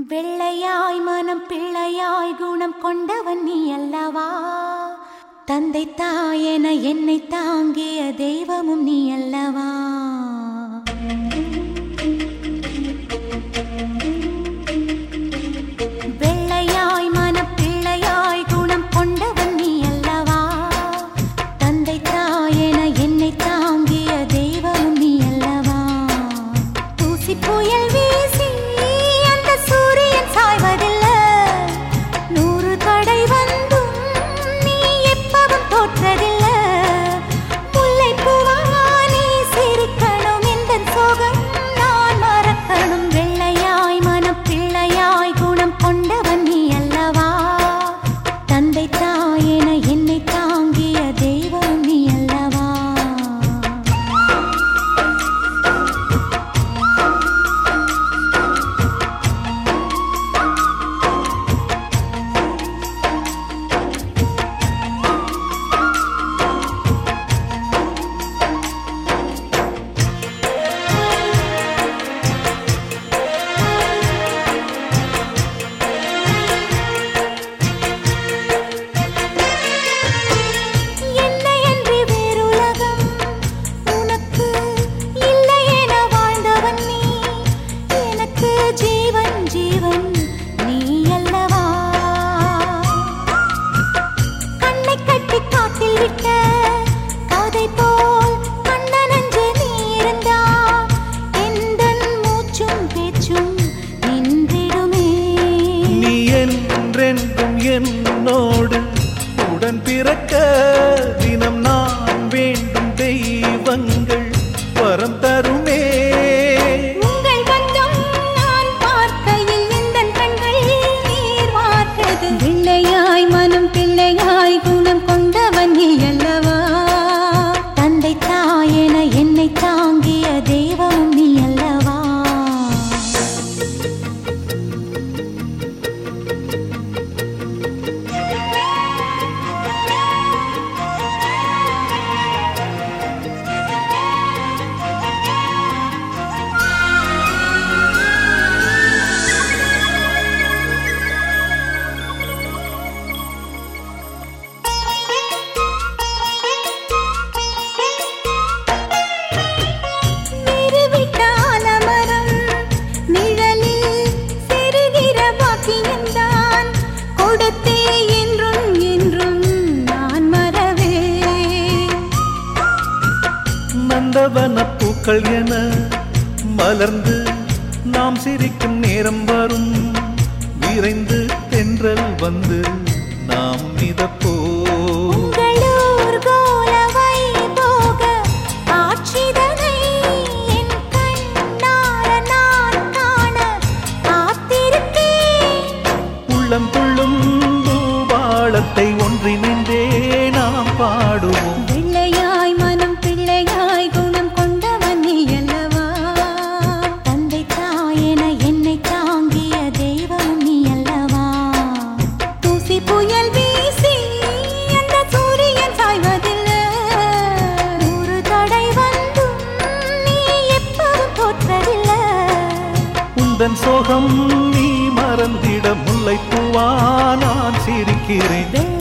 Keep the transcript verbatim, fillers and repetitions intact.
வெள்ளையாய் மனம் பிள்ளையாய் குணம் கொண்டவன் நீ அல்லவா? தந்தை தாயென என்னை தாங்கிய தெய்வமும் நீ அல்லவா? வெள்ளையாய் மனம் பிள்ளையாய் குணம் கொண்டவன் நீ அல்லவா? தந்தை தாயென என்னை தாங்கிய தெய்வமும் நீ அல்லவா? தூசி புயல் வீசி என்னோடு உடன் பிறக்க தினம் நான் வேண்டும் தெய்வங்கள் வரம் தருமே. உங்கள் பக்கம் நான் பார்க்கையில் இந்த கண்கள் நீர் வார்த்தது. பிள்ளையாய் மனம் பிள்ளையாய் குணம் கொண்டவன் நீ அல்லவா? தந்தை தாயென என்னை தாங்கிய தெய்வம் நீ அல்லவா? நந்தவனப்பூக்கள் என மலர்ந்து நாம் சிரிக்கும் நேரம் வரும். விரைந்து தென்றல் வந்து நாம் மிதப்போ. உள்ளம் துள்ளும் பூபாளத்தை ஒன்றிணைந்தே நாம் பாடுவோம். வெள்ளையாய் மனம் பிள்ளையாய் குணம் கொண்டவன் நீ அல்லவா? தந்தை தாயென என்னை தாங்கிய தெய்வம் நீ அல்லவா? தூசி புயல் வீசி அந்த சூரியன் சாய்வதில்லை. நூறு தடை வந்தும் நீ எப்பவும் தோற்றதில்லை. உந்தன் சோகம் நீ மறந்திட முல்லைப்பூவா நான் சிரிக்கிறேன்.